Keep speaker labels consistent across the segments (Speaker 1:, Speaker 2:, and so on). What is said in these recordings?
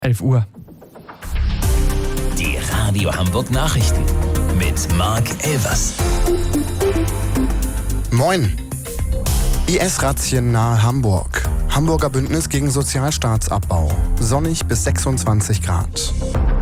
Speaker 1: 11 Uhr.
Speaker 2: Die Radio Hamburg Nachrichten mit Marc Elvers.
Speaker 3: Moin. IS-Razzien nahe Hamburg. Hamburger Bündnis gegen Sozialstaatsabbau. Sonnig bis 26 Grad.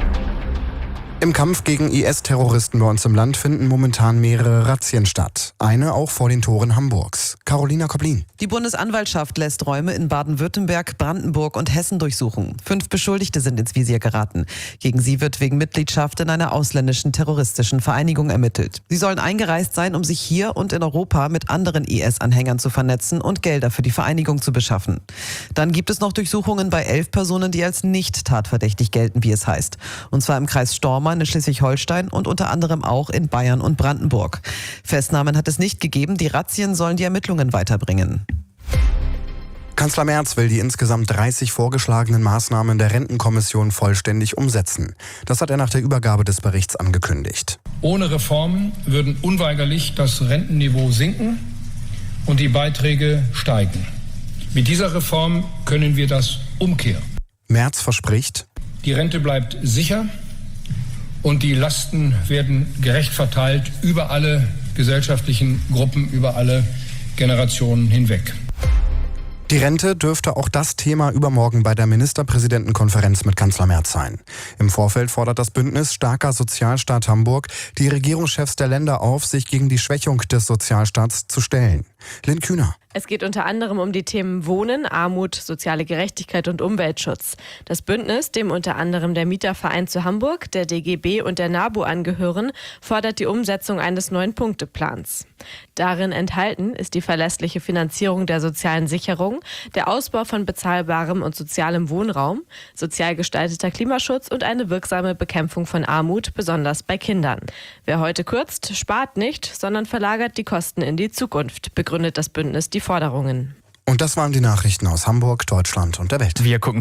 Speaker 3: Im Kampf gegen IS-Terroristen bei uns im Land finden momentan mehrere Razzien statt. Eine auch vor den Toren Hamburgs. Carolina Koblin.
Speaker 4: Die Bundesanwaltschaft lässt Räume in Baden-Württemberg, Brandenburg und Hessen durchsuchen. 5 Beschuldigte sind ins Visier geraten. Gegen sie wird wegen Mitgliedschaft in einer ausländischen terroristischen Vereinigung ermittelt. Sie sollen eingereist sein, um sich hier und in Europa mit anderen IS-Anhängern zu vernetzen und Gelder für die Vereinigung zu beschaffen. Dann gibt es noch Durchsuchungen bei 11 Personen, die als nicht tatverdächtig gelten, wie es heißt. Und zwar im Kreis Stormarn in Schleswig-Holstein und unter anderem auch in Bayern und Brandenburg. Festnahmen hat es nicht gegeben. Die Razzien sollen die Ermittlungen weiterbringen.
Speaker 3: Kanzler Merz will die insgesamt 30 vorgeschlagenen Maßnahmen der Rentenkommission vollständig umsetzen. Das hat er nach der Übergabe des Berichts angekündigt.
Speaker 5: Ohne Reformen würden unweigerlich das Rentenniveau sinken und die Beiträge steigen. Mit dieser Reform können wir das umkehren.
Speaker 3: Merz verspricht:
Speaker 5: Die Rente bleibt sicher und die Lasten werden gerecht verteilt über alle gesellschaftlichen Gruppen, über alle Generationen hinweg.
Speaker 3: Die Rente dürfte auch das Thema übermorgen bei der Ministerpräsidentenkonferenz mit Kanzler Merz sein. Im Vorfeld fordert das Bündnis Starker Sozialstaat Hamburg die Regierungschefs der Länder auf, sich gegen die Schwächung des Sozialstaats zu stellen. Lynn Kühner.
Speaker 6: Es geht unter anderem um die Themen Wohnen, Armut, soziale Gerechtigkeit und Umweltschutz. Das Bündnis, dem unter anderem der Mieterverein zu Hamburg, der DGB und der NABU angehören, fordert die Umsetzung eines 9-Punkte-Plans. Darin enthalten ist die verlässliche Finanzierung der sozialen Sicherung, der Ausbau von bezahlbarem und sozialem Wohnraum, sozial gestalteter Klimaschutz und eine wirksame Bekämpfung von Armut, besonders bei Kindern. Wer heute kürzt, spart nicht, sondern verlagert die Kosten in die Zukunft, begründet das Bündnis die Forderungen.
Speaker 3: Und das waren die Nachrichten aus Hamburg, Deutschland und der Welt.
Speaker 1: Wir gucken